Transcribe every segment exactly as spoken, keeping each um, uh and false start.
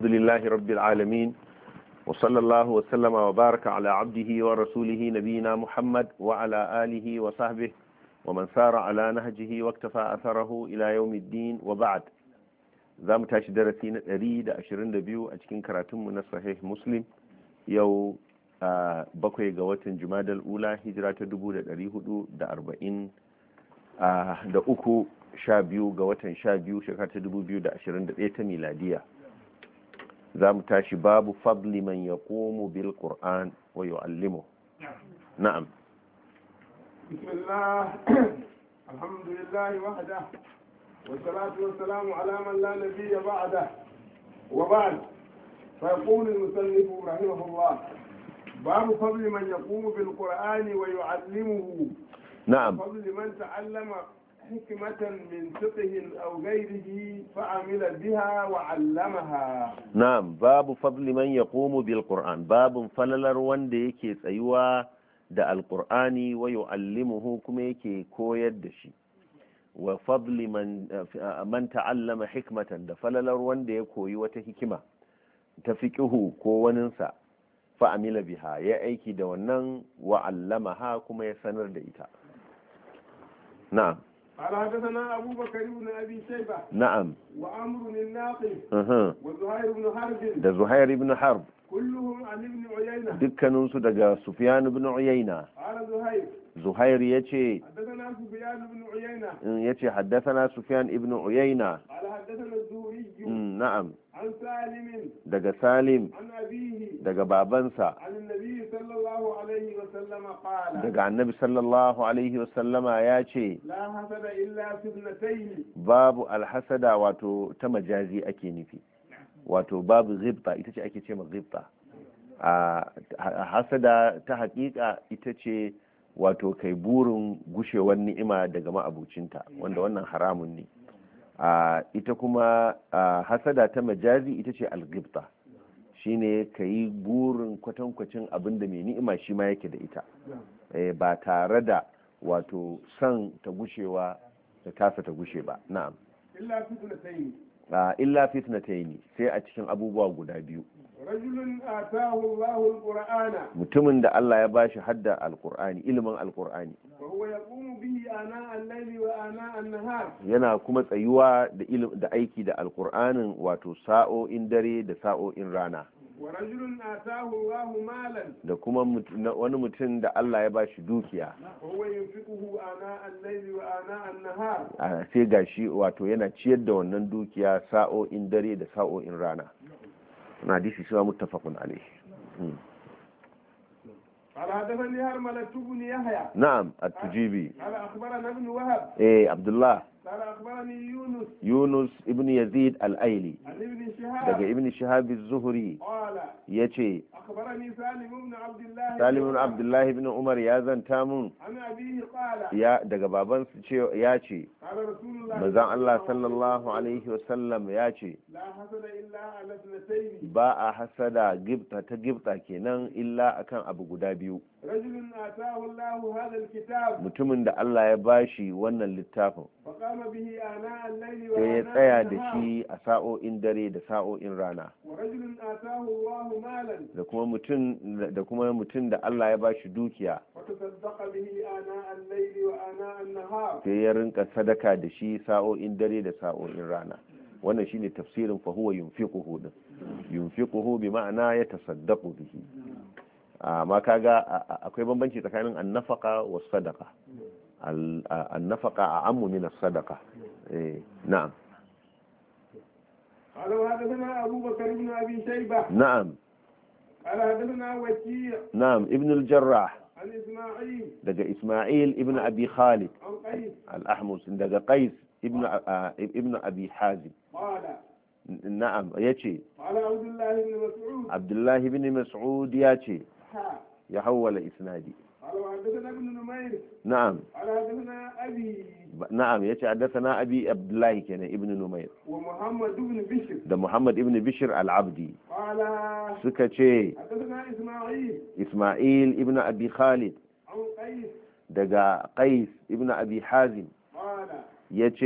الحمد لله رب العالمين وصلى الله وسلم وبارك على عبده ورسوله نبينا محمد وعلى آله وصحبه ومن سار على نهجه واكتفى أثره إلى يوم الدين وبعد ذا متاش درسين أريد أشرين دبيو أجكين كراتم من صحيح مسلم يو bakwai ga watan Jumadal Ula hijira ta dubu da ɗari hudu da arba'in da uku sha biyu ga watan sha biyu shekara ta dubu biyu da ashirin da ɗaya ta miladiya. za mu tashi babu fadli man yaqumu bil qur'an wa yu'allimu. na'am. bismillah alhamdulillah wahda wa salatu wa salamu ala man la nabiyya ba'da wa ba'd fa yaqulu al-musannif rahimahullah باب فضل من يقوم بالقرآن ويعلمه. نعم. فضل من تعلم حكمة من فقه أو غيره فعمل بها وعلمها. نعم. باب فضل من يقوم بالقرآن باب فللر wanda yake tsayuwa da alqur'ani wa yu'allimuhu kuma yake koyar da shi wa fadli man man ta'allama hikmatan da falalar wanda ya koyi wata hikima ta fiqhu ko waninsa fa'amila biha ya aiki da wannan wa'allamaha kuma ya sanar da ita. Na'am. قال حدثنا أبو بكر بن أبي شيبة. نعم. وعمر الناقي. أها. وزهير بن حرب. ده زهير بن حرب. كلهم عن ابن عيينة. دكانون سو daga سفيان بن عيينة. قال زهير. زهير yace. حدثنا سفيان بن عيينة. yace حدثنا سفيان ابن عيينة. قال حدثنا الزهري. نعم. عن سالم. daga Salim. عن أبيه. daga babansa. عن النبي صلى الله عليه وسلم قال. daga annabi sallallahu alaihi wasallama yace. لا حسد إلا في اثنتين. babu alhasada wato ta majazi ake nufi. wato babu ghibta ita ce ake ce ma ghibta. a hasada ta hakika ita ce wato kai burin gushewar ni'ima daga ma'abucinta wanda wannan haramun ne. ita kuma hasada ta majazi ita ce al-ghibta shine kai burin kwatankwacin abin da mai ni'ima shi ma yake da ita ba tare da wato son ta gushewa da tasa ta gushe ba. na'am. illa fitnatayn. illa fitnatayn sai a cikin abubuwa guda biyu. rajulun atahu Allahu al-Qur'ana. mutumin da Allah ya bashi hadda al-Qur'ani ilimin al-Qur'ani. wa huwa yaqumu bihi ana al-layli wa ana an-nahar. yana kuma tsayuwa da ilimi da aiki da al-Qur'anin wato sa'o'in dare da sa'o'in rana. wa rajulun atahu Allahu malan. da kuma wani mutum da Allah ya bashi dukiya. wa huwa yunfiquhu ana al-layli wa ana an-nahar. sai gashi wato yana ciyar da wannan dukiya sa'o'in dare da sa'o'in rana. na hadisi shi muttafaqun alayhi. قال حدثني هرملة بن يحيى. نعم التجيبي. قال أخبرنا ابن وهب. إيه عبد الله. قال أخبرني يونس. يونس ابن يزيد الأيلي. عن ابن شهاب. دقى ابن شهاب الزهري. قال. يتي. أخبرني سالم بن عبد الله. سالم بن عبد الله بن عمر يا زن تامون. عن أبيه قال. يا دقى بابان ياتي. قال رسول الله. مزان الله صلى الله عليه وسلم ياتي. لا حسد إلا على اثنتين. باء حسد جبت تجبت كنن إلا أكان أبو غدابيو. رجل آتاه الله هذا الكتاب. mutumin da Allah ya bashi wannan littafin فقام به آناء الليل sai ya وآناء tsaya da النهار. shi a sa'o'in dare da sa'o'in rana ورجل آتاه الله مالا. da kuma mutum da kuma mutum da Allah ya bashi dukiya فتصدق به آناء الليل وآناء النهار. sai ya rinka sadaka da shi sa'o'in dare da sa'o'in rana. wannan shine tafsirin fa huwa yunfiquhu din yunfiquhu bi ma'ana yatasaddaqu bihi. amma kaga akwai bambanci tsakanin annafaqa was sadaqa. annafaqa a'ammu min as-sadaqa. eh na'am. قال وحدثنا أبو بكر بن أبي شيبة. نعم. قال حدثنا وكيع. نعم ابن الجراح. عن إسماعيل. دقى إسماعيل ابن أبي خالد. عن قيس. الأحمس دقى قيس ابن ابن أبي حازم. قال. نعم ياتي. قال عبد الله بن مسعود. عبد الله بن مسعود ياتي. ها. يحول إسنادي. قال وحدثنا ابن نمير. نعم. قال حدثنا أبي. نعم ياتي حدثنا أبي عبد الله كان ابن نمير. ومحمد بن بشر. ده محمد ابن بشر العبدي. قال. سكتشي. حدثنا إسماعيل. إسماعيل ابن أبي خالد. عن قيس. دقى قيس ابن أبي حازم. قال. ياتي.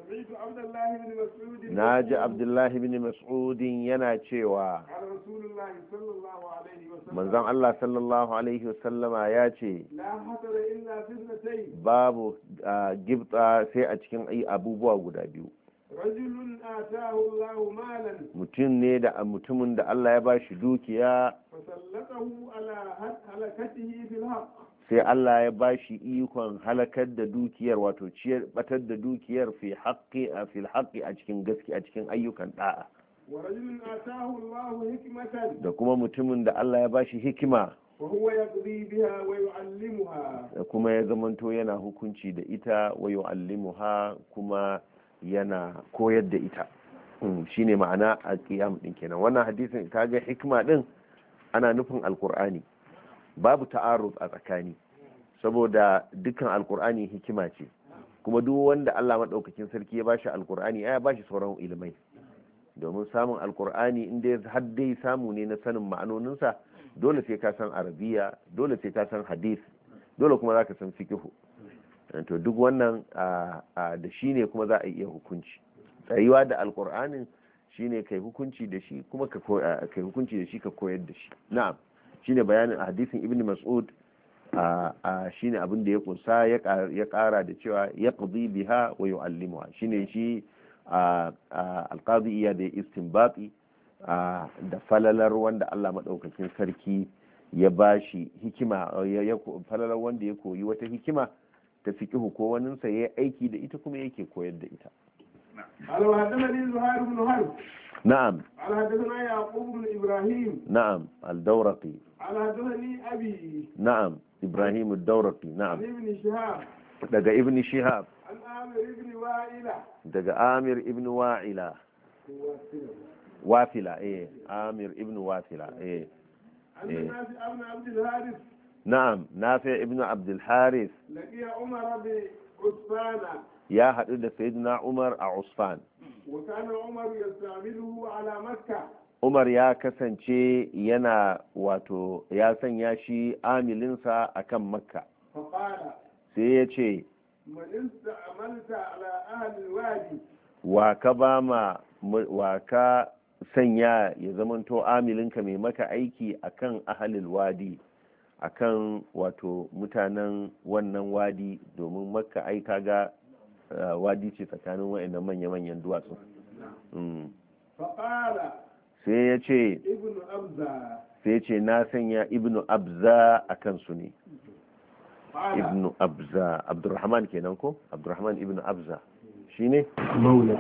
سمعت عبد الله بن مسعود naji abdullahi bin mas'udin yana cewa قال رسول الله صلى الله عليه وسلم manzon Allah sallallahu alaihi wasallama ya ce لا حسد إلا في اثنتين babu ah, gibta sai a cikin ai abubuwa guda biyu رجل آتاه الله مالا mutum ne da mutumin da Allah ya bashi dukiya فسلطه على هلكته في الحق sai Allah ya bashi ikon halakar da dukiyar wato ciyar batar da dukiyar fi haqqi a fil haqqi a cikin gaske a cikin ayyukan da'a ورجل آتاه الله حكمة da kuma mutumin da Allah ya bashi hikima وهو يقضي بها ويعلمها da kuma ya zamanto yana hukunci da ita wa yu'allimuha kuma yana koyar da ita Mm, shine ma'ana a qiyam din kenan wannan hadisin kaga hikima din ana nufin alqur'ani babu ta'arud a tsakani saboda dukkan alqur'ani hikima ce kuma duk wanda Allah madaukakin sarki ya bashi alqur'ani ya bashi sauran ilimai domin samun alqur'ani inda har dai samu ne na sanin ma'anoninsa dole sai ka san arabiya dole sai ka san hadith dole kuma zaka san fiqh to duk wannan da shi ne kuma za a iya hukunci tsayuwa da alqur'anin shine kai hukunci da shi kuma ka kai hukunci da shi ka koyar da shi na'am shine bayanin hadisin ibn mas'ud a shine abin da ya kunsa ya kara da cewa yaqdi biha wa yu'allimuha shine shi alqadi iya da istinbati da falalar wanda Allah madaukakin sarki ya bashi hikima ya falalar wanda ya koyi wata hikima ta fiqhu ko wanin sa yayi aiki da ita kuma yake koyar da ita قال وحدثني زهير بن حرب نعم قال حدثنا يعقوب بن ابراهيم نعم الدورقي قال حدثني ابي نعم ابراهيم الدورقي نعم عن ابن شهاب daga ibn shihab عن عامر بن وائلة daga amir ibn wa'ila wafila eh amir ibn wafila eh عن نافع بن عبد الحارث na'am nafi ibn abd al-harith لقي عمر بعثمان ya hadu da sayyidina umar a usfan وكان عمر يستعمله على مكة umar ya kasance yana wato ya sanya shi amilinsa akan makka فقال sai ya ce من استعملت على أهل الوادي wa ka ba ma wa ka sanya ya zamanto amilinka mai maka aiki akan ahalil wadi akan wato mutanen wannan wadi domin makka ai kaga wadi ce tsakanin wayannan manya-manyan duwatsu فقال sai ya ce ابن أبزة sai ya ce na sanya ibnu abza akan su ne قال ibnu abza abdurrahman kenan ko abdurrahman ibnu abza shine مولى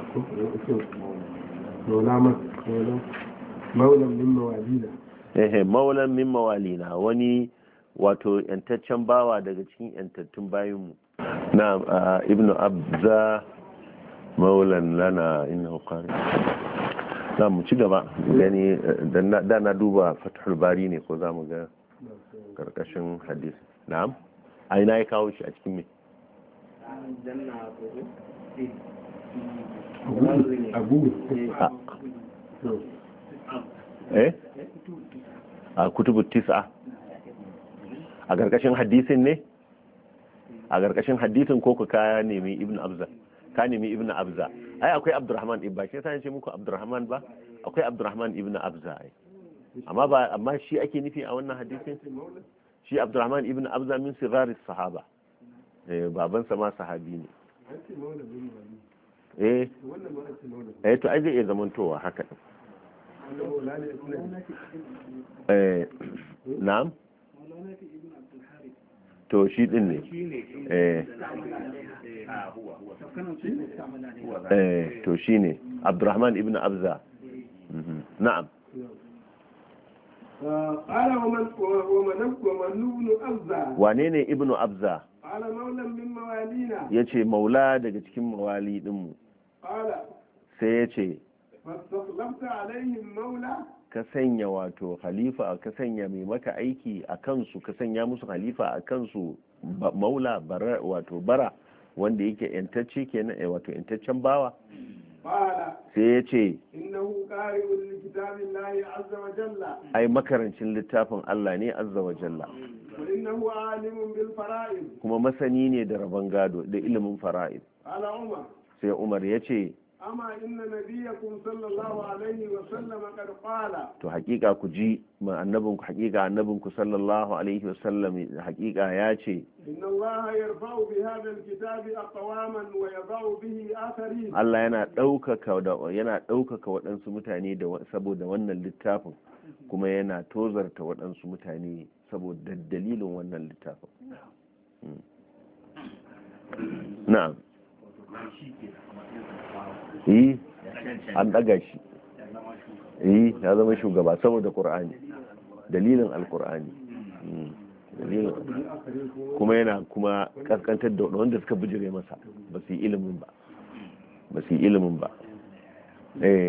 مولى مولى مولى من موالينا ehe maulan min mawalina wani wato yantaccen bawa daga cikin yantattun bayinmu na ibnu abza maulan lana innahu qari na mu ci gaba gani da na duba fathul bari ne ko zamu ga karkashin hadisi na'am a ina ya kawo shi a cikin me abu eh a kutubu tis'a a karkashin hadisin ne a karkashin hadisin ko ka kaya nemi ibnu abza ka nemi ibnu abza ai akwai abdurrahman ibn ba shi sai ce muku abdurrahman ba akwai abdurrahman ibnu abza ai amma ba amma shi ake nufi a wannan hadisin shi abdurrahman ibnu abza min sigaris sahaba eh baban sa ma sahabi ne eh eh to ai zai iya zamantowa haka din eh na'am to shi din ne eh eh to shi ne abdurrahman ibn abza na'am قال ومن ومن ومن ابن أبزة wane ne ibn abza قال مولى من موالينا yace maula daga cikin mawali dinmu قال sai yace فاستخلفت عليهم مولى ka sanya wato khalifa ka sanya mai maka aiki a kansu ka sanya musu khalifa a kansu maula bara wato bara wanda yake yantacce kenan wato yantaccen bawa قال sai ya ce إنه قارئ لكتاب الله عز وجل ai makarancin littafin Allah ne azza wa jalla وإنه عالم بالفرائض kuma masani ne da rabon gado da ilimin fara'id قال عمر sai Umar ya ce amma inna nabiyakum sallallahu alaihi wa sallam qad qala to hakika ku ji ma annabinku hakika annabinku sallallahu alaihi wa sallam hakika ya ce inna allaha yarfa'u bi hadha alkitabi aqwaman wa yadh'u bihi akharin Allah yana daukaka da yana daukaka waɗansu mutane da saboda wannan littafin kuma yana tozarta waɗansu mutane saboda dalilin wannan littafin na'am yi an daga shi yi ya zama shugaba saboda qur'ani dalilin alqur'ani dalilin kuma yana kuma kaskantar da wanda suka bijire masa ba su yi ilimin ba ba su yi ilimin ba eh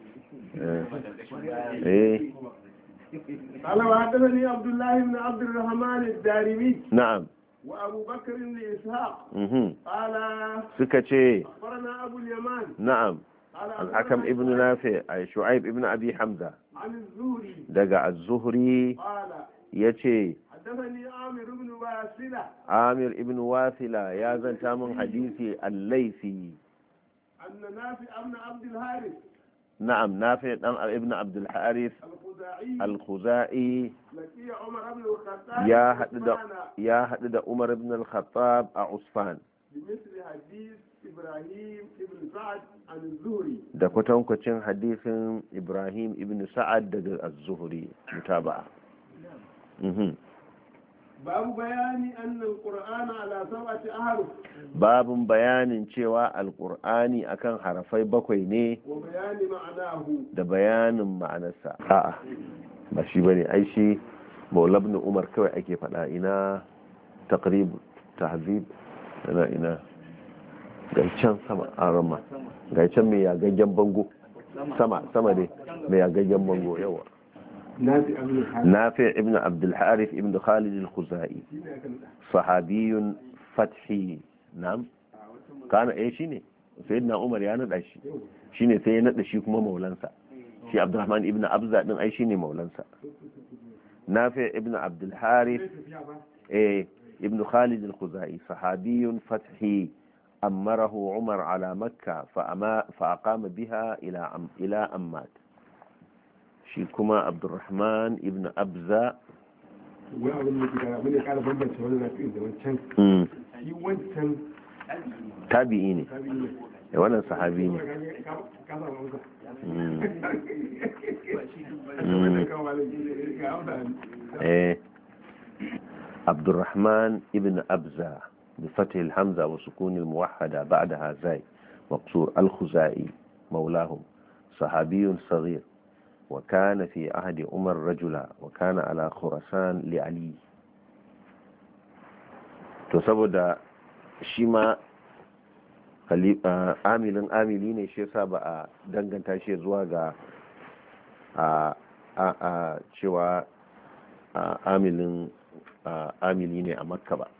eh قال وحدثني عبد الله بن عبد الرحمن الدارمي نعم وابو بكر بن اسحاق قال سكتي اخبرنا ابو اليمان نعم الحكم ابن نافع اي شعيب ابن ابي حمزه عن الزهري دقا الزهري قال يتي حدثني عامر بن واسلة عامر ابن واثلة يا زنتا من حديثي الليثي أن نافع ابن عبد الحارث نعم نافع ابن عبد الحارث الخزاعي الخزائي لقي عمر بن الخطاب يا حدد يا حدد عمر بن الخطاب عثمان بمثل حديث إبراهيم ابن سعد عن الزهري da kwatankwacin hadisin Ibrahim ibn Sa'ad daga az-Zuhri mutaba'a babu bayani anna al-Qur'ana ala sab'ati ahruf babun bayanin cewa al-Qur'ani akan harafai bakwai ne wa bayani ma'anahu da bayanin ma'anarsa a'a ba shi bane ai shi Maula ibn Umar kawai ake faɗa ina taqrib tahzib ina ina gaicen sama arama gaicen mai yagaggen bango sama sama dai mai yagaggen bango yawa نافع ابن عبد الحارث ابن خالد الخزائي صحابي فتحي نعم كان ايه شيني سيدنا عمر ya nada shi shine sai ya nada shi kuma maulansa shi Abdurrahman ibn Abza din ai shine maulansa Nafi' ibn Abd al-Harith eh ibn Khalid al-Khuzai sahabi fathi amarahu Umar ala Makkah fa aqama biha ila ila Ammat shi kuma Abdurrahman ibn Abza wai abin da kira abin da kara bambance wannan nafi'in da wancan shi wancan tabi'i ne ya wannan sahabi ne eh Abdurrahman ibn Abza بفتح الحمزة وسكون الموحدة بعدها زاي مقصور الخزائي مولاهم صحابي صغير وكان في عهد عمر رجلا وكان على خراسان لعلي to saboda shi ma amilin amili ne shi yasa ba a danganta shi zuwa ga a cewa amilin amili ne a makka ba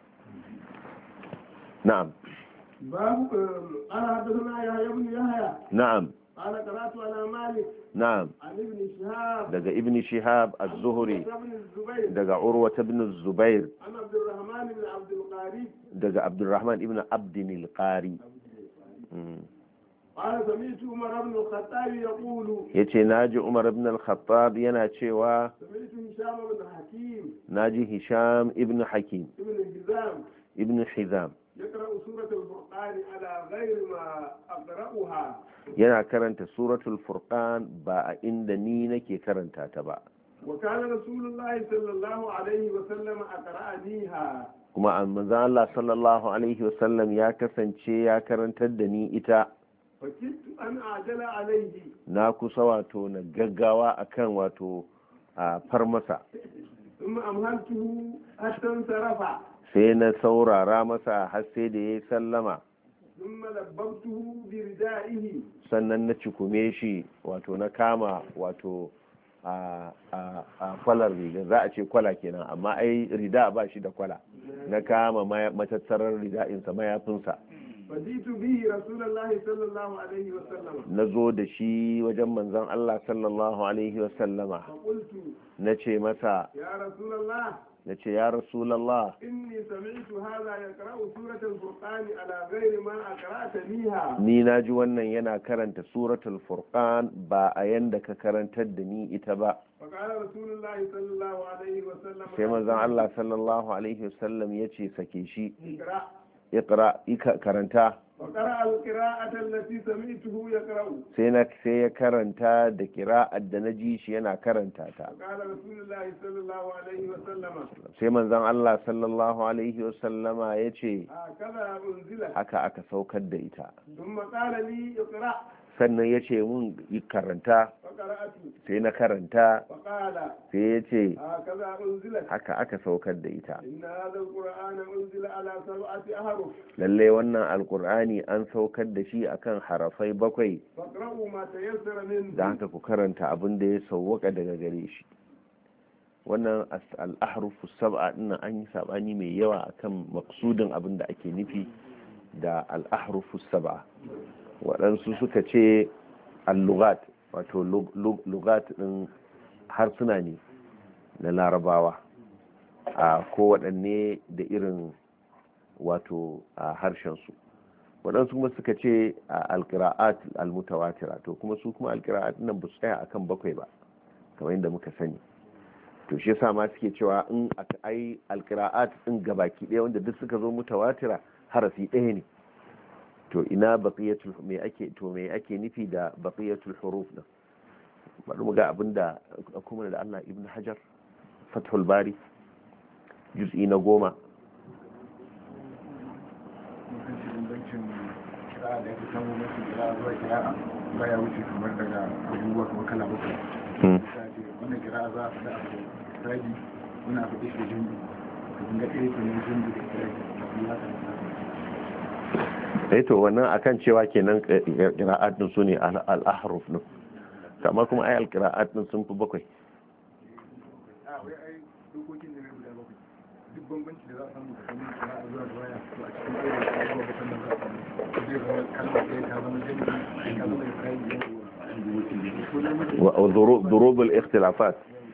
na'am babu ana haddathana ya ibn yahya na'am قال قرأت على مالك نعم عن ابن شهاب دقى ابن شهاب الزهري الزبير دقى عروة بن الزبير عن عبد الرحمن بن عبد القاري دقى عبد الرحمن بن عبد القاري قال سمعت عمر بن الخطاب يقول يتي ناجي عمر بن الخطاب ينا تشيوا سمعت هشام بن حكيم ناجي هشام ابن حكيم ابن حزام ابن حزام يقرأ سورة الفرقان على غير ما أقرأها yana karanta suratul furqan ba a inda ni nake karanta ta ba wa kana rasulullahi sallallahu alaihi wa sallam aqra'aniha kuma manzo Allah sallallahu alaihi wa sallam ya kasance ya karantar da ni ita fakitu an ajala alaihi na kusa wato na gaggawa akan wato a farmasa thumma amhaltuhu hatta sarafa sai na saurara masa har sai da yayi sallama ثم لببته بردائه sannan na cikume shi wato na kama wato a kwalar riga za a ce kwala kenan amma ai rida ba shi da kwala na kama matattarar rida'insa mayafinsa فجئت به رسول الله صلى الله عليه وسلم نزو da shi wajen manzon Allah sallallahu alaihi wasallama فقلت nace masa يا رسول الله nace ya rasulullah إني سمعت هذا يقرأ سورة الفرقان على غير ما أقرأت بها ni naji wannan yana karanta suratul furqan ba a yanda ka karantar da ni ita ba فقال رسول الله صلى الله عليه وسلم sai manzon Allah sallallahu alaihi wasallam yace sake shi اقرأ iqra ika karanta وقرأ القراءة التي سمعته يقرأ sai na sai ya karanta da kira'ar da na ji shi yana karanta ta قال رسول الله صلى الله عليه وسلم sai manzon Allah sallallahu alaihi wasallama yace هكذا أنزلت haka aka saukar da ita ثم قال لي اقرأ sannan yace mun yi karanta فقرأت sai na karanta فقال sai yace هكذا أنزلت haka aka saukar da ita إن هذا القرآن أنزل على سبعة أحرف lalle wannan alkur'ani an saukar da shi akan harafai bakwai فاقرأوا ما تيسر منه da haka ku karanta abin da ya sauwaka daga gare shi wannan al-ahrufu sab'a din an yi sabani mai yawa akan maksudin abin da ake nufi da al-ahrufu sab'a waɗansu suka ce al-lughat wato lughat din harsuna ne na larabawa a kowaɗanne da irin wato a harshensu waɗansu kuma suka ce alƙira'at almutawatira to kuma su kuma alƙira'at nan ba su tsaya akan bakwai ba kamar yadda muka sani to shi yasa ma suke cewa in aka ai alƙira'at din gabaki ɗaya wanda duk suka zo mutawatira harafi ɗaya ne to ina baqiyatul me ake to me ake nufi da baqiyatul huruf din bari mu ga abinda kuma da Allah ibn Hajar Fathul Bari juz'i na goma baya wuce kamar daga abubuwa kuma kala bakwai wannan kira za a faɗa abu ragi muna faɗi shi jindi ka dinga ɗaya kuma jindi da kira eh to wannan akan cewa kenan qira'at din sune al-ahruf din kamar kuma ai al-qira'at din sun fi bakwai a wai ai dokokin da ne guda bakwai duk bambanci da za a samu tsakanin kira'a zuwa da waya to a cikin ɗaya da kuma bakwai nan za a samu zai zama kalmar ɗaya ta zama jindi ta zama da kayan وضروب الاختلافات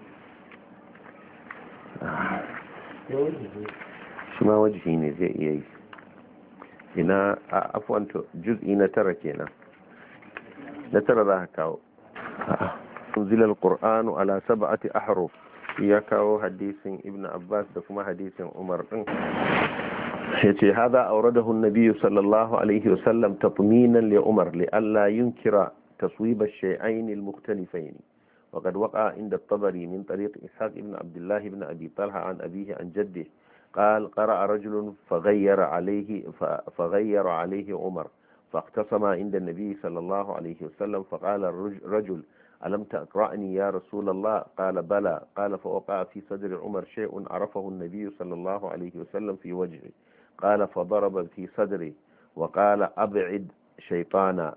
شما وجهي ne zai iya yi ina a afwan to juz'i na tara kenan na tara za ka kawo unzila alqur'anu ala sab'ati ahruf ya kawo hadisin ibn abbas da kuma hadisin umar din yace hada awradahu an-nabiy sallallahu alaihi wasallam tatminan li umar li alla yunkira تصويب الشيئين المختلفين وقد وقع عند الطبري من طريق إسحاق بن عبد الله بن أبي طلحة عن أبيه عن جده قال قرأ رجل فغير عليه فغير عليه عمر فاختصم عند النبي صلى الله عليه وسلم فقال الرجل ألم تقرأني يا رسول الله قال بلى قال فوقع في صدر عمر شيء عرفه النبي صلى الله عليه وسلم في وجهه قال فضرب في صدره وقال أبعد شيطانا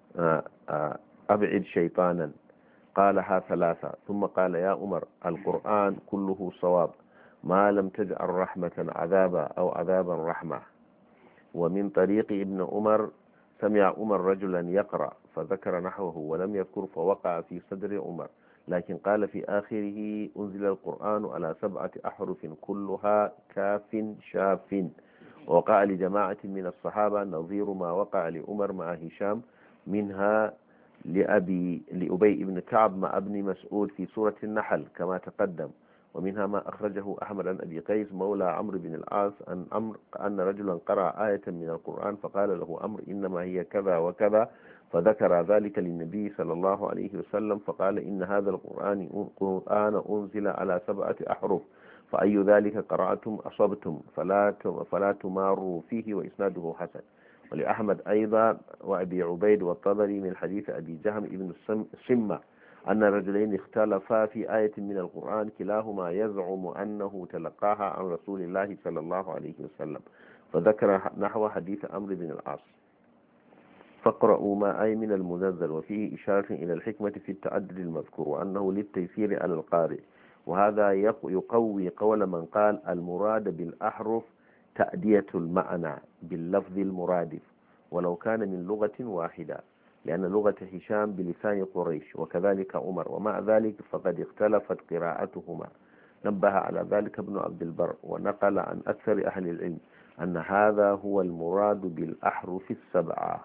أبعد شيطانا قالها ثلاثة ثم قال يا عمر القرآن كله صواب ما لم تجعل رحمة عذابا أو عذابا رحمة ومن طريق ابن عمر سمع عمر رجلا يقرأ فذكر نحوه ولم يذكر فوقع في صدر عمر لكن قال في آخره أنزل القرآن على سبعة أحرف كلها كاف شاف وقع لجماعة من الصحابة نظير ما وقع لعمر مع هشام منها لأبي لأبي بن كعب مع ابن مسعود في سورة النحل كما تقدم ومنها ما أخرجه أحمد عن أبي قيس مولى عمرو بن العاص أن أمر أن رجلا قرأ آية من القرآن فقال له أمر إنما هي كذا وكذا فذكر ذلك للنبي صلى الله عليه وسلم فقال إن هذا القرآن قرآن أنزل على سبعة أحرف فأي ذلك قرأتم أصبتم فلا فلا تماروا فيه وإسناده حسن ولأحمد أيضا وأبي عبيد والطبري من حديث أبي جهم ابن السمة أن رجلين اختلفا في آية من القرآن كلاهما يزعم أنه تلقاها عن رسول الله صلى الله عليه وسلم فذكر نحو حديث أمر بن العاص فاقرأوا ما أي من المنزل وفيه إشارة إلى الحكمة في التعدد المذكور وأنه للتيسير على القارئ وهذا يقوي قول من قال المراد بالأحرف تأدية المعنى باللفظ المرادف ولو كان من لغة واحدة، لأن لغة هشام بلسان قريش وكذلك عمر، ومع ذلك فقد اختلفت قراءتهما. نبه على ذلك ابن عبد البر، ونقل عن أكثر أهل العلم أن هذا هو المراد بالأحرف السبعة،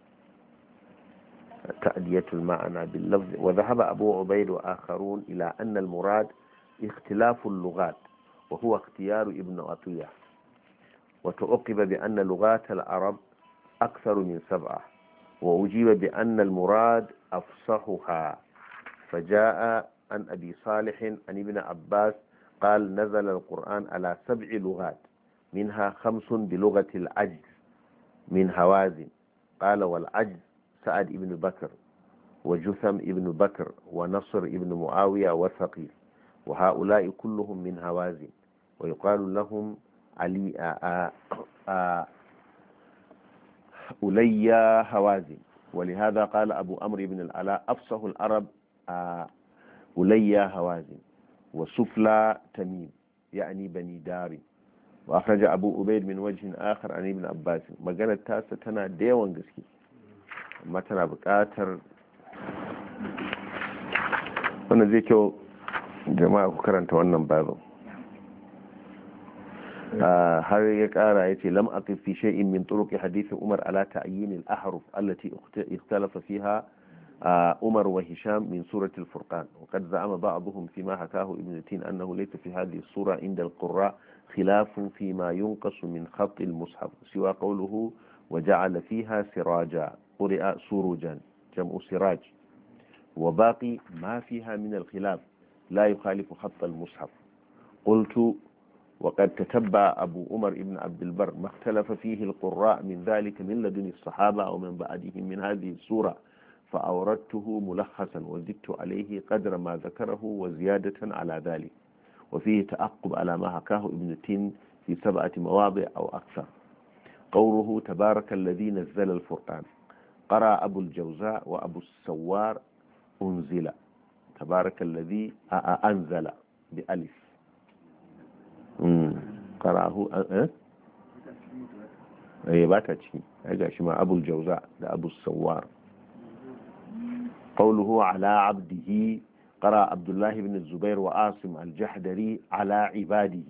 تأدية المعنى باللفظ. وذهب أبو عبيد وآخرون إلى أن المراد اختلاف اللغات، وهو اختيار ابن عطية. وتعقب بأن لغات العرب أكثر من سبعة، وأجيب بأن المراد أفصحها. فجاء عن أبي صالح عن ابن عباس قال نزل القرآن على سبع لغات، منها خمس بلغة العجز من هوازن. قال والعجز سعد ابن بكر وجثم ابن بكر ونصر ابن معاوية وثقيل، وهؤلاء كلهم من هوازن، ويقال لهم علي آآ آآ أوليا هوازن. ولهذا قال أبو أمر بن العلاء أفصح العرب أوليا هوازن وسفلى تميم، يعني بني داري. وأخرج أبو أبيد من وجه آخر عن ابن عباس. مجانا تاسة تنا ديوان قسكي، ما تنا بكاتر. وانا زي كيو جماعة كرنت وانا بابا har ya kara ya ce lam aqif fi shay'in min turuq hadith Umar ala ta'yin al-ahruf allati ikhtalafa fiha Umar wa Hisham min surah al-Furqan. وقد زعم بعضهم فيما حكاه ابن تين أنه ليس في هذه السورة عند القراء خلاف فيما ينقص من خط المصحف سوى قوله وجعل فيها سراجا، قرئ سروجا جمع سراج، وباقي ما فيها من الخلاف لا يخالف خط المصحف. قلت وقد تتبع أبو عمر ابن عبد البر ما اختلف فيه القراء من ذلك من لدن الصحابة أو من بعدهم من هذه السورة، فأوردته ملخصا وزدت عليه قدر ما ذكره وزيادة على ذلك. وفيه تأقب على ما حكاه ابن تين في سبعة مواضع أو أكثر. قوله تبارك الذي نزل الفرقان، قرأ أبو الجوزاء وأبو السوار أنزل، تبارك الذي أنزل بألف. قرأه أه أه باتا شيء هذا شما أبو الجوزاء ده أبو السوار. قوله على عبده، قرأ عبد الله بن الزبير وعاصم الجحدري على عباده.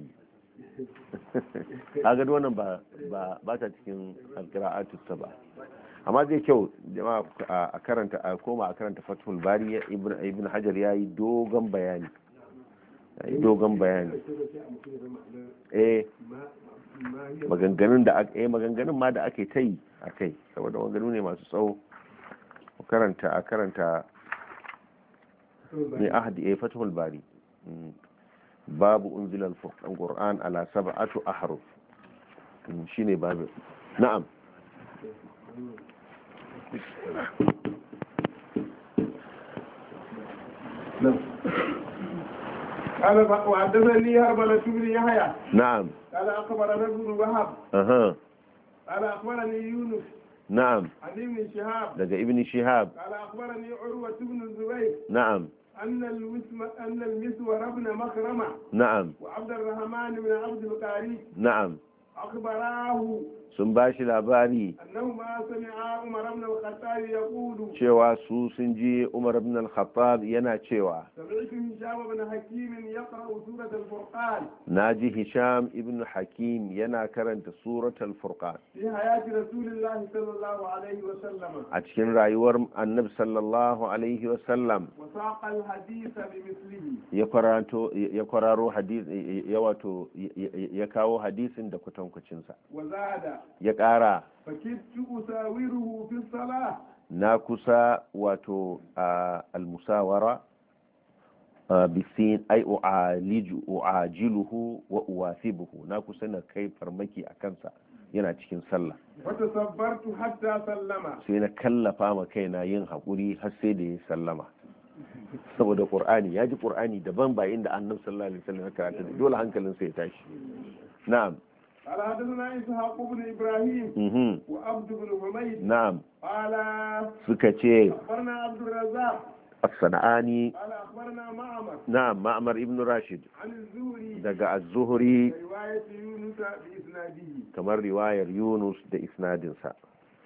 هذا وانا با باتا cikin القراءات السبع. amma zai kyau jama'a a karanta a koma a karanta Fathul Bari. Ibn Hajar yayi dogon bayani dogon bayani eh maganganun da eh maganganun ma da ake tai akai, saboda maganganu ne masu tsawo. karanta a karanta ne ahadi eh Fathul Bari babu unzila al-Qur'an ala sab'ati ahruf shine babu. na'am قال وحدثني هرملة بن يحيى نعم قال أخبرنا ابن وهب أها قال أخبرني يونس نعم عن ابن شهاب لقى ابن شهاب قال أخبرني عروة بن الزبير نعم أن الوسم أن المسور بن مخرمة نعم وعبد الرحمن بن عبد القاري نعم أخبراه sun ba shi labari cewa su sun ji Umar ibn al-Khattab yana cewa na ji Hisham ibn Hakim yana karanta surat al-Furqan a cikin rayuwar annabi sallallahu alaihi wasallam, ya kwararo hadisi ya wato ya kawo hadisin da kwatankwacinsa ya ƙara na kusa wato al-musawara bisin ai u'ajiluhu wa uwasibuhu, na kusa na kai farmaki a kansa yana cikin sallah. wata sabbartu hatta sallama, sai na kallafa ma kaina yin haƙuri har sai da ya sallama, saboda qur'ani ya ji qur'ani daban ba inda annabi sallallahu alaihi wasallam ya karanta, dole hankalin sai ya tashi. na'am قال حدثنا إسحاق بن إبراهيم وعبد بن حميد نعم قال سكتي أخبرنا عبد الرزاق الصنعاني قال أخبرنا معمر نعم معمر ابن راشد عن الزهري دقى الزهري رواية يونس بإسناده كما رواية يونس بإسناد سا.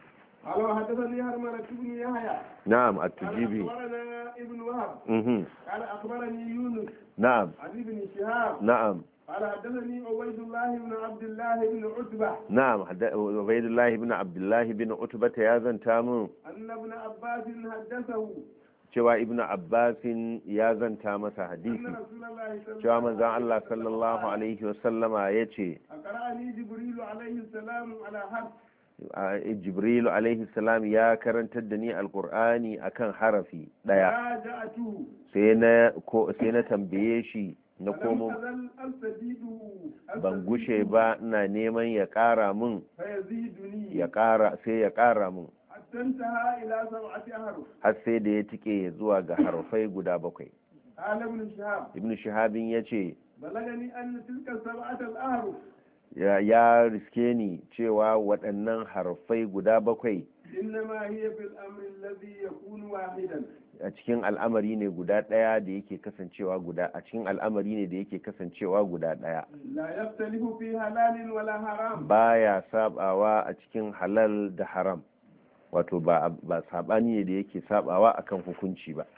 قال وحدثني هرملة بن يحيى نعم قال التجيبي. أخبرنا ابن وهب مهم. قال أخبرني يونس نعم عن ابن شهاب نعم قال حدثني عبيد الله بن عبد الله بن عتبة نعم حد- عبيد الله بن عبد الله بن عتبة يا zanta mun أن ابن عباس حدثه cewa ibnu abbasin ya zanta masa hadisi أن رسول الله صلى cewa الله manzon عليه Allah وسلم sallallahu قال alaihi wasallama ya ce أقرأني جبريل عليه السلام على حرف jibrilu alaihi salam ya karantar da ni alkur'ani akan harafi daya راجعته sai na ko sai na tambaye shi na فلم komo أزل أستزيده ban gushe ba ina neman ya kara mun فيزيدني ya kara sai ya kara mun حتى انتهى إلى سبعة أحرف har sai da ya tike zuwa ga harfai guda bakwai. قال ابن شهاب Ibn Shahabin ya ce بلغني أن تلك السبعة الأحرف ya, ya riske ni cewa waɗannan harfai guda bakwai إنما هي في الأمر الذي يكون واحدا a cikin al'amari ne guda ɗaya da yake kasancewa guda a cikin al'amari ne da yake kasancewa guda ɗaya لا يختلف في حلال ولا حرام baya sabawa a cikin halal da haram wato ba ba sabani ne da yake sabawa akan hukunci ba.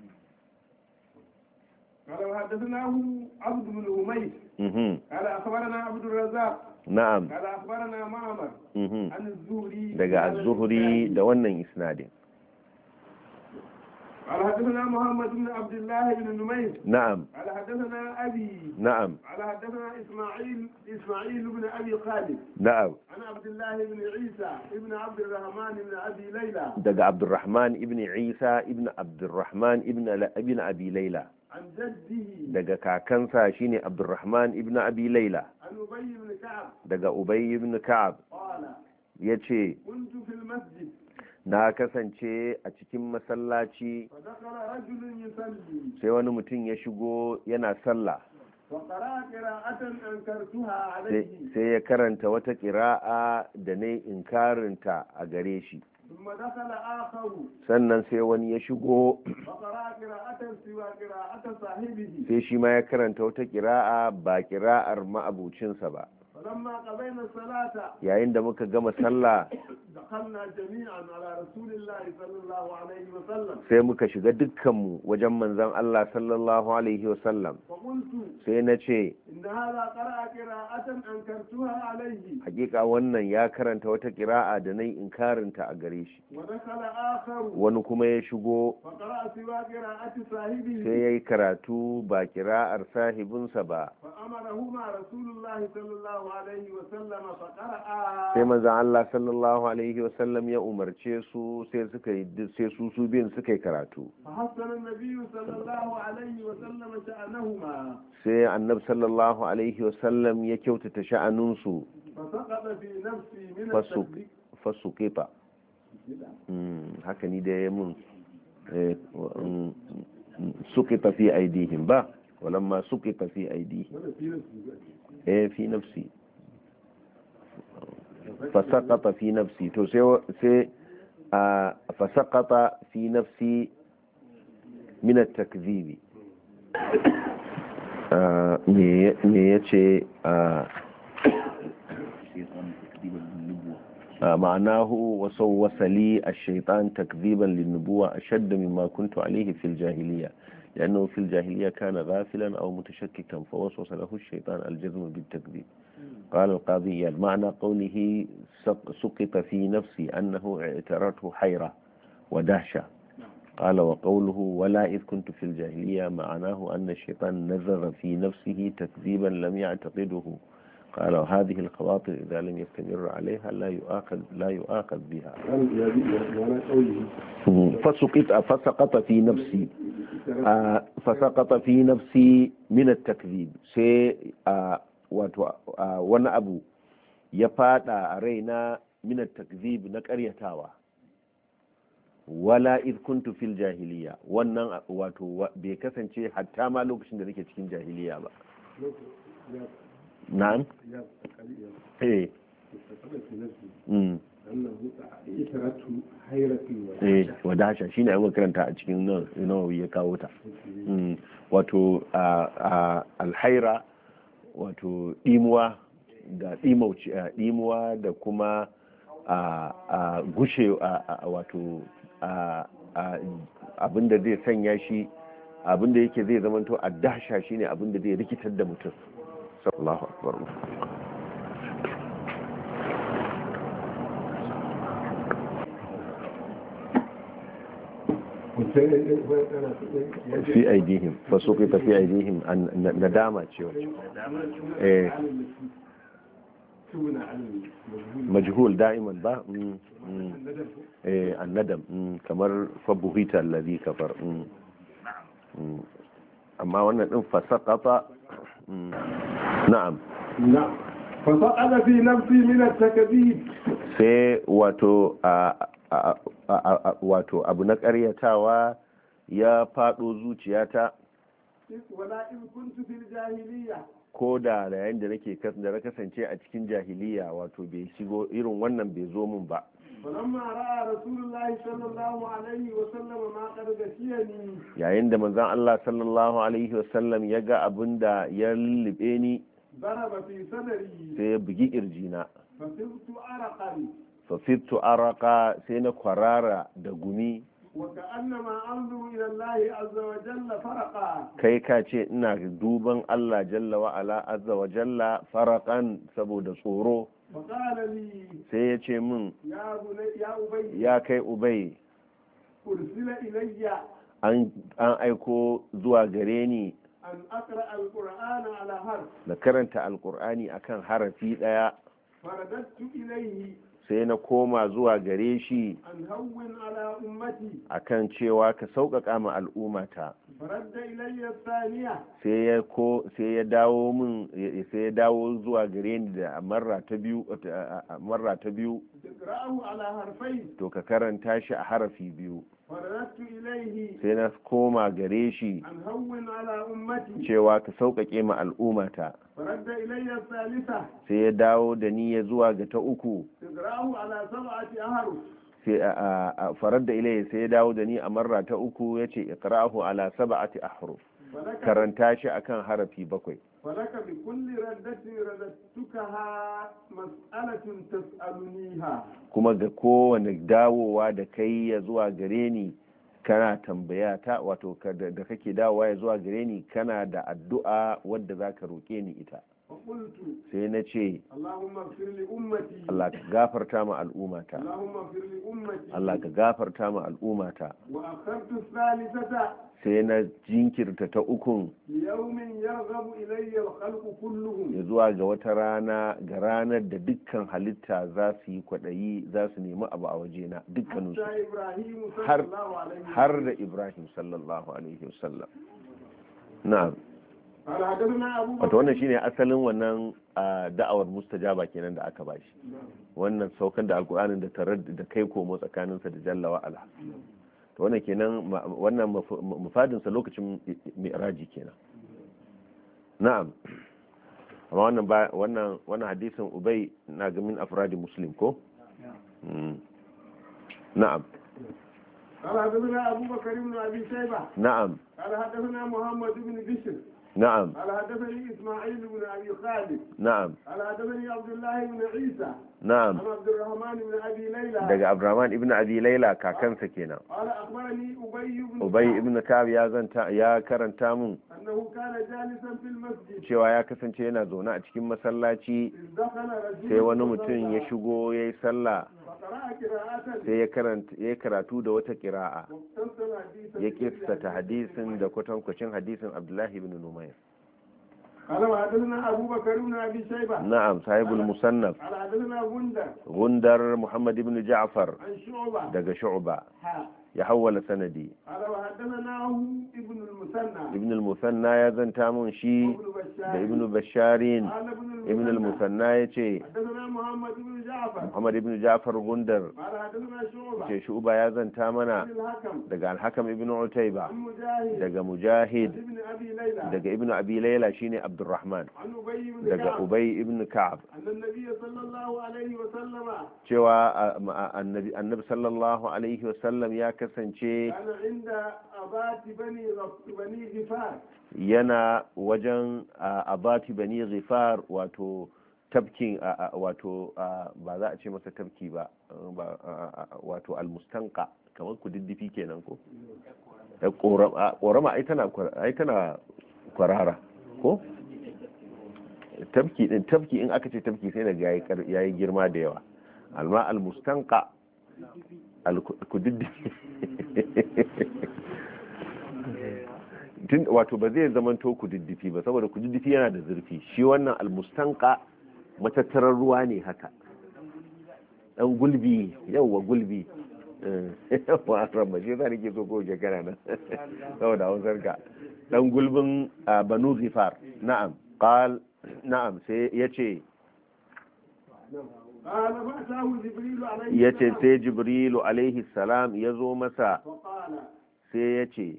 قال وحدثناه عبد بن هميس mhm قال أخبرنا عبد الرزاق na'am قال أخبرنا معمر mhm عن الزهري daga az-zuhri da wannan isnadin. قال حدثنا محمد بن عبد الله بن نمير na'am قال حدثنا أبي na'am قال حدثنا إسماعيل إسماعيل بن أبي خالد na'am عن عبد الله بن عيسى ابن عبد الرحمن بن أبي ليلى daga Abdurrahman ibn Isa ibn Abdurrahman ibn ibn Abi Layla عن جده daga kakansa shine Abdurrahman ibn Abi Layla عن أبي بن كعب daga Ubay ibn Ka'ab قال yace كنت في المسجد na kasance a cikin masallaci فدخل رجل يصلي sai wani mutum ya shigo yana sallah وقرأ قراءة أنكرتها sai عليه sai ya karanta wata ƙira'a da ne inkarinta a gare shi ثم دخل آخر sannan sai wani ya shigo وقرأ قراءة سوى قراءة صاحبه sai shi ma ya karanta wata ƙira'a ba ƙira'ar ma'abucinsa ba. فلما قضينا الصلاة Yayin da muka gama sallah دخلنا جميعا على رسول الله صلى الله عليه وسلم sai muka shiga dukkanmu wajen manzon Allah sallallahu alaihi wasallam فقلت sai na ce إن هذا قرأ قراءة أنكرتها عليه hakika wannan ya karanta wata ƙira'a da nayi inkarinta a gare shi. ودخل آخر Wani kuma ya shigo فقرأ سوى قراءة صاحبه sai ya yi karatu ba ƙira'ar sahibinsa ba. فأمرهما رسول الله صلى الله عليه وسلم فقرأ sai manzon Allah sallallahu alaihi wasallam ya umarce su sai suka yi sai su su biyun suka yi karatu. فحسن النبي صلى الله عليه وسلم شأنهما sai annab sallallahu alaihi wasallam ya kyautata sha'aninsu فسقط في نفسي من fasu التكليف fasuqita Mm, haka ni da ya mun eh, wa- mm, mm, suqita fi aidihim ba walamma suqita fi aidihim eh fi nafsi fasaqata fi nafsi to sai sai a fasaqata fi nafsi min at-takdhib ah, me me yace ah, آه، معناه وسوس لي الشيطان تكذيبا للنبوة أشد مما كنت عليه في الجاهلية لأنه في الجاهلية كان غافلا أو متشككا فوسوس له الشيطان الجزم بالتكذيب. قال القاضي معنى قوله سق- سقط في نفسي أنه اعترته حيرة ودهشة. قال وقوله ولا إذ كنت في الجاهلية معناه أن الشيطان نزغ في نفسه تكذيبا لم يعتقده. قال وهذه الخواطر إذا لم يستمر عليها لا يؤاخذ لا يؤاخذ بها. فسقط فسقط في نفسي آه، فسقط في نفسي من التكذيب سي آه، واتو- آه، وانا أبو يفاد رينا من التكذيب نكريتاوا wala id kuntu fil jahiliya wannan wato bai kasance hatta ma lokacin da nake cikin jahiliya ba. na'am eh mm eh wadasha shine an karanta a cikin nan nawawi ya kawo ta. Mm, wato a alhaira wato dimuwa da dimauci dimuwa da kuma a gushe wato abinda zai sanya shi abinda yake zai zamanto a dasha shine abinda zai rikitar da mutum. Allahu akbar. fi aidihim fasuqita fi aidihim nadama ce eh majhul da'iman ba eh annadam kamar fabuhita alladhi kafar amma wannan din fasaqata na'am na'am fasaqata fi nafsi min at-takdhib sai wato wato abu na ƙaryatawa ya faɗo zuciyata ko da yayin da nake da na kasance a cikin jahiliya wato bai shigo irin wannan bai zo min ba. Yayin da manzon Allah sallallahu alaihi wasallam ya ga abin da ya lullube ni sai ya bugi kirjina fafittu araka sai na kwarara da gumi kai ka ce ina duban Allah jalla wa ala azza wa jalla farakan saboda tsoro sai ya ce min ya kai ubai an aiko zuwa gare ni da karanta alkur'ani akan harafi daya sai na koma zuwa gare shi akan cewa ka sauƙaƙa ma al'ummata sai ya ko sai ya dawo min sai ya dawo zuwa gare ni da marra ta biyu marra ta biyu to ka karanta shi a harafi biyu sai na koma gare shi cewa ka sauƙaƙe ma al'ummata sai ya dawo da ni ya zuwa ga ta uku sai a farar da ilayya sai ya dawo da ni a marra ta uku ya ce iqra'ahu ala sab'ati ahruf karanta shi akan harafi bakwai falaka bi kulli raddatin raddattukaha mas'alatun tas'aluniha kuma ga kowane dawowa da kai ya zuwa gare ni kana tambaya ta wato da kake dawowa ya zuwa gare ni kana da addu'a wadda zaka roke ni ita sai na ce Allah ka gafarta ma al'ummata Allah ka gafarta ma al'ummata sai na jinkirta ta ukun ya zuwa ga wata rana ga ranar da dukkan halitta za su yi kwaɗayi za su nemi abu a wajena dukkaninsu har da Ibrahim sallallahu alaihi wasallam. Na'am. Wato wannan shine asalin wannan da'awar mustajaba kenan da aka bashi, wannan saukan da alkur'anin da tarar da kai komo tsakaninsa da jalla wa ala. To wannan kenan wannan mufadinsa lokacin mi'raji kenan. Na'am. Amma wannan wannan wannan hadisin Ubay na ga min afradi Muslim ko? Na'am. قال حدثنا أبو بكر بن أبي شيبة. نعم. قال حدثنا محمد بن بشر. نعم. قال حدثني إسماعيل بن أبي خالد. نعم. قال حدثني عبد الله بن عيسى. نعم. عن عبد الرحمن بن أبي ليلى. دقى عبد الرحمن بن أبي ليلى كاكن سكينة. قال أخبرني أبي بن أبي بن كعب يا زنتا يا كرن تامون. أنه كان جالسا في المسجد. cewa ya kasance yana zaune a cikin masallaci sai wani mutum ya shigo ya yi sallah sai ya karanta ya karatu da wata kira'a ya kissata hadisin da kwatankwacin hadisin Abdullahi ibn Numayr. قال وحدثنا أبو بكر بن أبي شيبة. نعم صاحب المصنف. قال حدثنا غندر. غندر محمد بن جعفر. عن شعبة. دق شعبة. يحول سندي. قال وحدثنا ابن المثنى. ابن المثنى يا زنتامون شي. ابن بشارين. ابن المثنى يجي. حدثنا محمد بن جعفر. محمد بن جعفر غندر. قال حدثنا شعبة. يجي شعبة يا زنتامنا. دق الحكم ابن عتيبة. دق مجاهد. دق ابن أبي ليلى شيني عبد الرحمن. دق أبي ابن كعب. أن النبي صلى الله عليه وسلم. cewa annabi annabi sallallahu alaihi wasallam ya kasance yana wajen abati bani ghifar wato tafkin wato ba za a ce masa tafki ba wato almustanqa kamar kududdufi kenan ko korama ai tana kwarara ko tafki din tafki in aka ce tafki sai daga yayi girma da yawa alma almustanqa alkududdufi wato ba zai zamanto kududdufi ba saboda kududdufi yana da zurfi shi wannan almustanqa matattarar ruwa ne haka dan gulbi yauwa gulbi wa rabba shi za nake so ko shekara nan saboda hausar ka dan gulbin banu zifar na'am qal na'am sai yace yace sai jibrilu alaihi salam yazo masa sai ya ce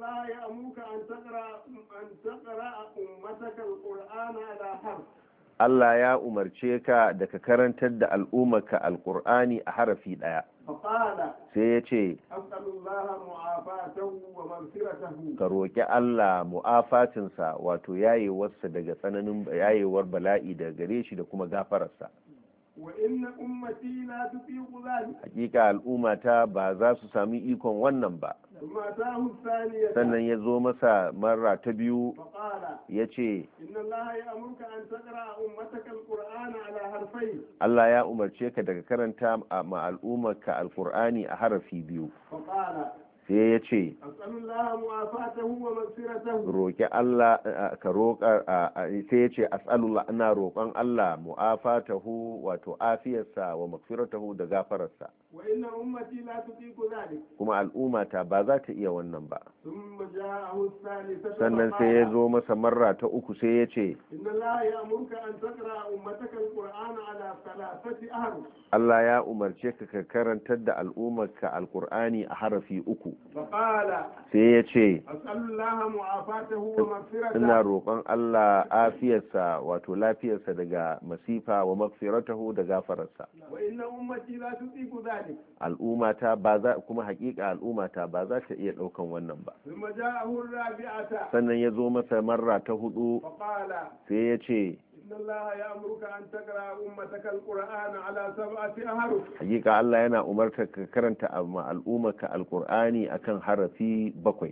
Allah ya umarce ka da ka karantar da al'ummarka alƙur'ani a harafi ɗaya sai ya ce ka roƙi Allah mu'afatinsa wato yayewarsa daga tsananin yayewar bala'i daga gare shi da kuma gafararsa hakika al'ummata ba za su sami ikon wannan ba sannan ya zo masa marra ta biyu ya ce Allah ya umarce ka daga karanta ma al'ummarka alkur'ani a harafi biyu sai ya ce roƙi Allah ka roƙa sai ya ce as'alullah ina roƙon Allah mu'afatahu wato afiyarsa wa magfiratahu da gafararsa kuma al'ummata ba za ta iya wannan ba sannan sai ya zo masa marra ta uku sai ya ce Allah ya umarce ka ka karantar da al'ummarka alkur'ani a harafi uku sai ya ce ina roƙon Allah afiyarsa wato lafiyarsa daga masifa wa magfiratahu da gafararsa al'ummata ba za kuma hakika al'ummata ba za ta iya ɗaukan wannan ba sannan ya zo masa marra ta hudu sai ya ce hakika Allah yana umarta ka karanta al'ummarka alkur'ani akan harafi bakwai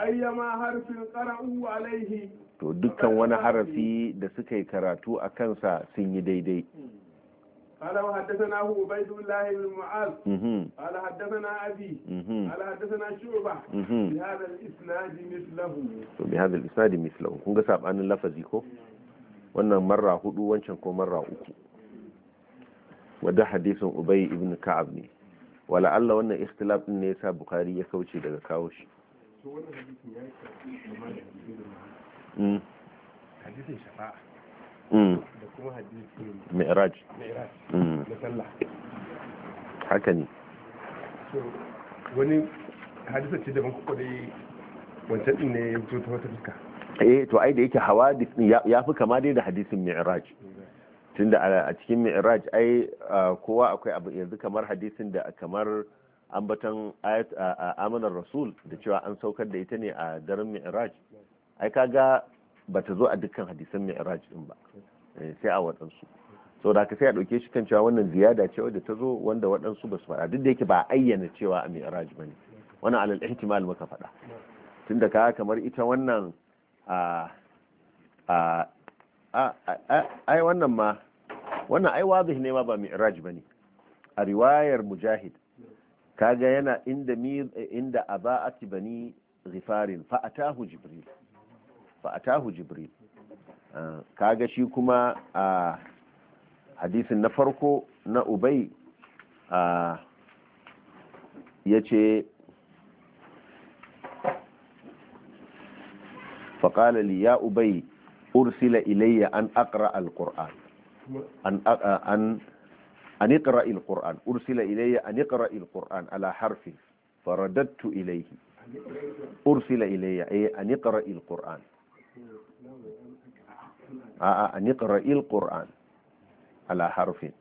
to dukkan wani harafi da suka yi karatu a kansa sun yi daidai قال وحدثناه عبيد الله بن معاذ قال حدثنا أبي قال حدثنا شعبة بهذا الإسناد مثله بهذا الإسناد مثله kun ga sabanin lafazi ko wannan marra hudu wancan ko marra uku wadda hadisin Ubay ibn Ka'ab ne wala Allah wannan ikhtilaf din ne yasa Bukhari ya kauce daga kawo shi to wannan hadisin yayi hadisin shafa'a da kuma hadisi mi'raj mi'raj na sallah haka ne so wani hadisa ce daban kuka dai wancan din ne ya fito ta wata fuska eh to ai da yake hawadith ya fi kama dai da hadisin mi'raj tunda a cikin mi'raj ai kowa akwai abu yanzu kamar hadisin da kamar ambaton ayat amanar rasul da cewa an saukar da ita ne a daren mi'raj ai kaga ba ta zo a dukkan hadisan mi'raj din ba sai a waɗansu so da ka sai a ɗauke shi kan cewa wannan ziyada ce wadda ta zo wanda waɗansu ba su faɗa duk da yake ba ayyana cewa a mi'raj ba ne wannan alal ihtimal muka faɗa tunda ka kamar ita wannan a a ai wannan ma wannan ai wadih ne ma ba mi'raj ba ne a riwayar mujahid kaga yana inda inda aba'ati bani ghifarin fa atahu jibril fa'atahu jibril kaga shi kuma a hadisin na farko na ubay ya ce faƙala li ya ubay ursila ilayya an aqra al-qur'an an an an iqra al-qur'an ursila ilayya an iqra al-qur'an ala harfin faradattu ilayhi ursila ilayya ay an iqra al-qur'an a an iqra al-qur'an ala harfin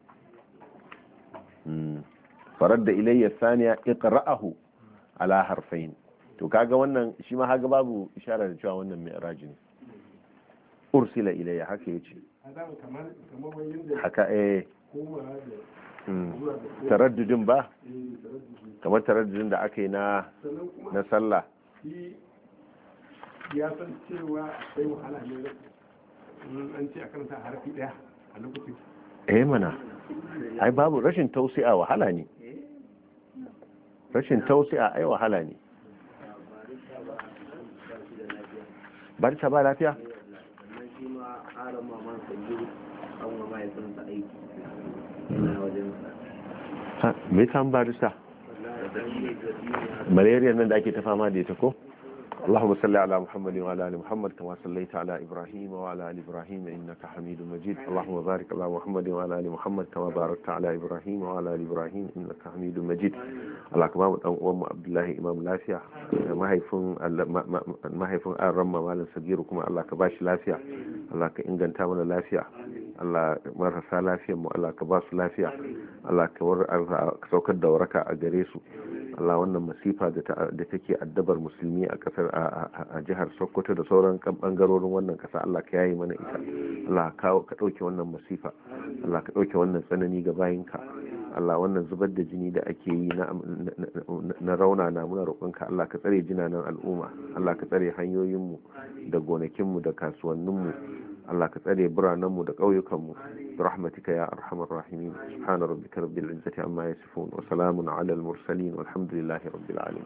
faradda ilayya thaniya iqra'ahu ala harfain to kaga wannan shi ma haga babu isharar da cewa wannan mi'raj ne ursila ilayya haka yace adam kamar kamar wayin da haka eh kuma da mm. taraddudin ba eh taraddudi kamar taraddudin da aka yi na sannan kuma na sallah shi ya san cewa akwai wahala ne in an ce akan sa harafi daya a lokacin eh mana ai babu rashin tausi'a wahala ne rashin tausi'a ai wahala ne barka ba lafiya ha me kan barista malaria nan da ake ta fama da ita ko اللهم صل على محمد وعلى ال محمد كما صليت على ابراهيم وعلى ال ابراهيم انك حميد مجيد اللهم بارك على محمد وعلى ال محمد كما باركت على ابراهيم وعلى ال ابراهيم انك حميد مجيد الله كما dan uwan عبد الله امام lafiya mahaifin mahaifin an ramma malam sagiru kuma Allah ka bashi lafiya Allah ka inganta mana lafiya Allah marasa lafiyar mu Allah ka ba su lafiya Allah ka saukar da waraka a gare su Allah wannan masifa da take addabar musulmi a kasar a jihar Sokoto da sauran bangarorin wannan kasa Allah ka yayi mana ita Allah ka dauke wannan masifa Allah ka dauke wannan tsanani ga bayinka Allah wannan zubar da jini da ake yi na na rauna na muna roƙonka Allah ka tsare jinanan al'umma Allah ka tsare hanyoyin mu da gonakin mu da kasuwannin mu Allah ka tsare biranen mu da ƙauyukan mu برحمتك يا أرحم الراحمين سبحان ربك رب العزة عما يصفون وسلام على المرسلين والحمد لله رب العالمين